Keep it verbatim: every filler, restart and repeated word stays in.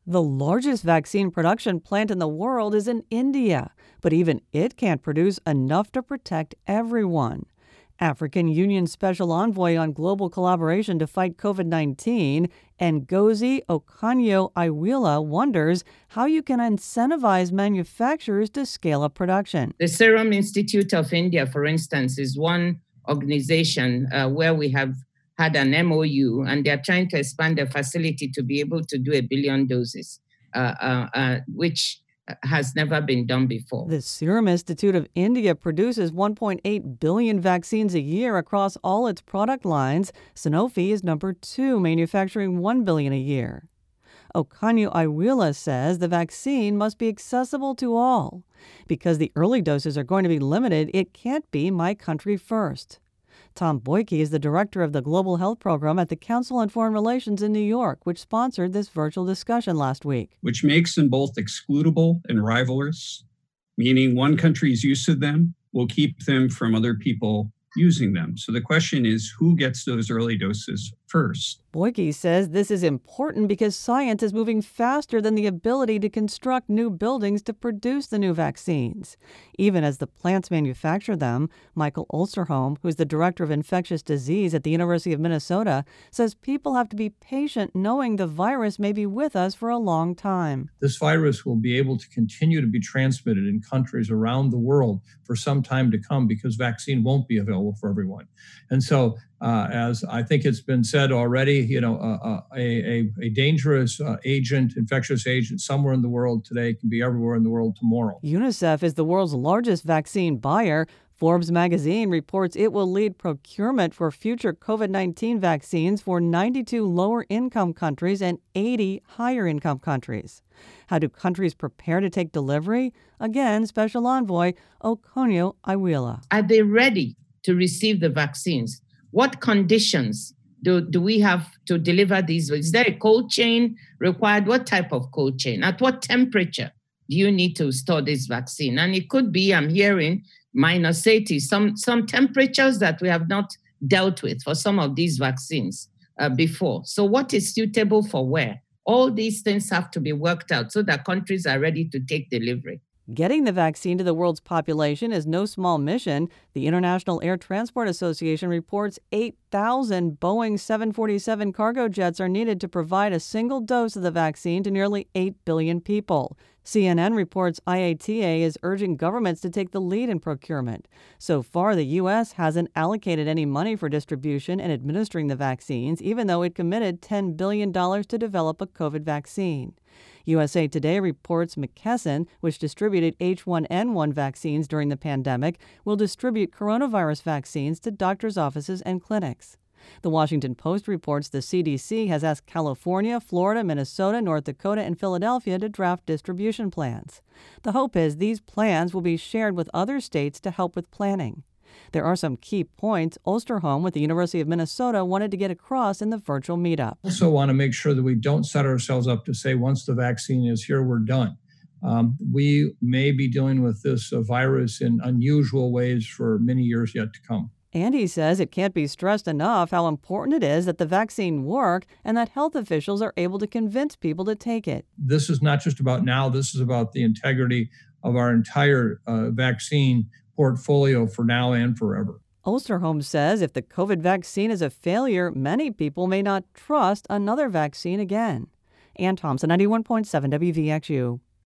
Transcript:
The largest vaccine production plant in the world is in India, but even it can't produce enough to protect everyone. African Union Special Envoy on Global Collaboration to Fight COVID nineteen, Ngozi Okonjo-Iweala, wonders how you can incentivize manufacturers to scale up production. The Serum Institute of India, for instance, is one organization uh, where we have had an M O U, and they're trying to expand their facility to be able to do a billion doses, uh, uh, uh, which has never been done before. The Serum Institute of India produces one point eight billion vaccines a year across all its product lines. Sanofi is number two, manufacturing one billion a year. Okonjo-Iweala says the vaccine must be accessible to all. Because the early doses are going to be limited, it can't be my country first. Tom Boyke is the director of the Global Health Program at the Council on Foreign Relations in New York, which sponsored this virtual discussion last week. Which makes them both excludable and rivalrous, meaning one country's use of them will keep them from other people using them. So the question is, who gets those early doses first? Boyke says this is important because science is moving faster than the ability to construct new buildings to produce the new vaccines. Even as the plants manufacture them, Michael Osterholm, who's the director of infectious disease at the University of Minnesota, says people have to be patient knowing the virus may be with us for a long time. This virus will be able to continue to be transmitted in countries around the world for some time to come because vaccine won't be available for everyone. And so, uh, as I think it's been said already, you know, uh, a, a, a dangerous uh, agent, infectious agent somewhere in the world today can be everywhere in the world tomorrow. UNICEF is the world's largest vaccine buyer. Forbes magazine reports it will lead procurement for future COVID nineteen vaccines for ninety-two lower-income countries and eighty higher-income countries. How do countries prepare to take delivery? Again, Special Envoy Okonjo-Iweala. Are they ready to receive the vaccines? What conditions do, do we have to deliver these? Is there a cold chain required? What type of cold chain? At what temperature do you need to store this vaccine? And it could be, I'm hearing, minus eighty, some, some temperatures that we have not dealt with for some of these vaccines uh, before. So what is suitable for where? All these things have to be worked out so that countries are ready to take delivery. Getting the vaccine to the world's population is no small mission. The International Air Transport Association reports eight thousand Boeing seven forty-seven cargo jets are needed to provide a single dose of the vaccine to nearly eight billion people. C N N reports I A T A is urging governments to take the lead in procurement. So far, the U S hasn't allocated any money for distribution and administering the vaccines, even though it committed ten billion dollars to develop a COVID vaccine. U S A Today reports McKesson, which distributed H one N one vaccines during the pandemic, will distribute coronavirus vaccines to doctors' offices and clinics. The Washington Post reports the C D C has asked California, Florida, Minnesota, North Dakota, and Philadelphia to draft distribution plans. The hope is these plans will be shared with other states to help with planning. There are some key points Osterholm with the University of Minnesota wanted to get across in the virtual meetup. I also want to make sure that we don't set ourselves up to say once the vaccine is here, we're done. Um, we may be dealing with this uh, virus in unusual ways for many years yet to come. And he says it can't be stressed enough how important it is that the vaccine work and that health officials are able to convince people to take it. This is not just about now. This is about the integrity of our entire uh, vaccine portfolio for now and forever. Osterholm says if the COVID vaccine is a failure, many people may not trust another vaccine again. Ann Thompson, ninety-one point seven W V X U.